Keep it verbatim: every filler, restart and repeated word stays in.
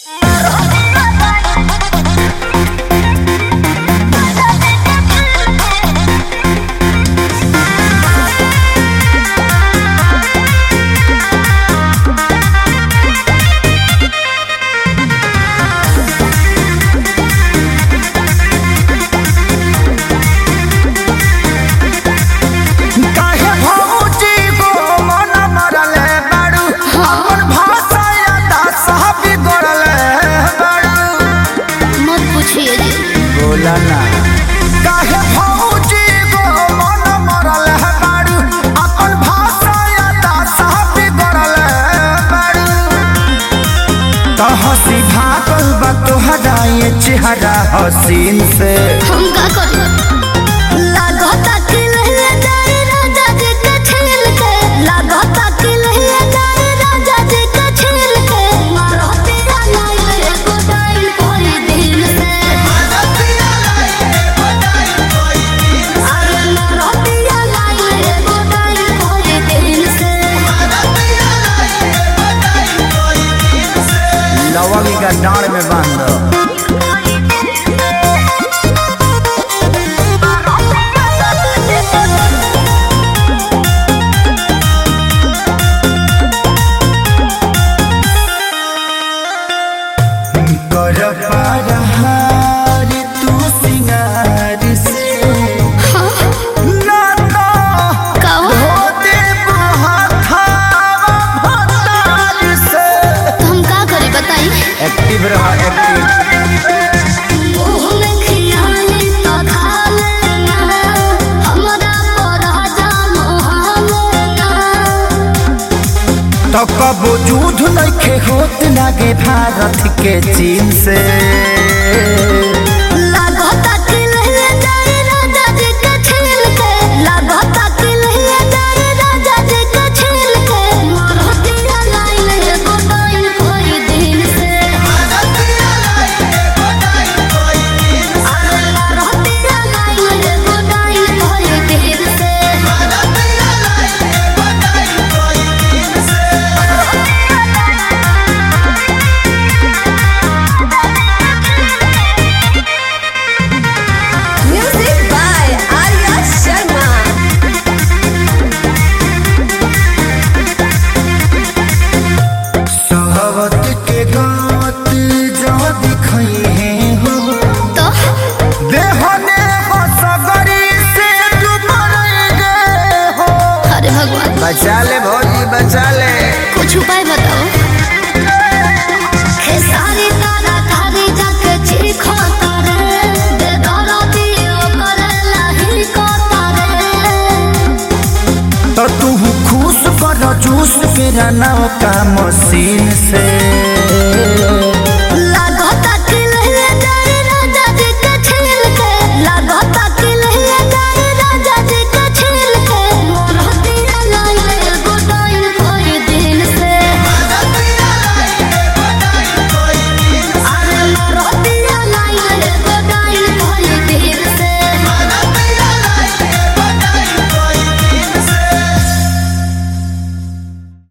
काहे भौजी गो मन मरल है बारू अपन भाषा यादा साहब बिगड़ल है बारू तो हंसी भागल बा तोहरा ये चेहरा हसीन से हम का करी लागता कि लहले जाए राजा जी के छील के लागता कि लहले जाए राजा जी के छील के मारो तेरा लाइल एगो डाइल कोई दिल से मारो तेरा लाइल एगो डाइल कोई दिल से अरे मारो तेरा लाइल एगो डाइल कोई दिल से मारो तेरा लाइल एगो डाइल कोई दिल से लवंगी का डांड में बांध दो एक्टिव रहा एक्टिव ओह में खियाली तो खा लेना हमरा पर जान हालेना तो कब युद्ध नइखे होत लागे भारत के चीन से लागता कि लहले जाए राजा जी के छील के लागता कि लहले जाए राजा जी के छील के मारो तेरा लाइल एगो डाइल कोई दिल से मारो तेरा लाइल एगो डाइल कोई दिल से अरे मारो तेरा लाइल एगो डाइल कोई दिल से मारो तेरा लाइल एगो डाइल कोई दिल से Music by Arya Sharma. सहवत के गात जो दिखई है हो तो देहने हो सगरी से डूबल गए हो अरे भगवान बचा ले भौजी बचा ले कुछ उपाय बताओ खेसारी तारा तारी जाके चीखो तारे दे दरो दियो करेला ही को तारे तो तू खुश कर जूस के रनाव का मशीन से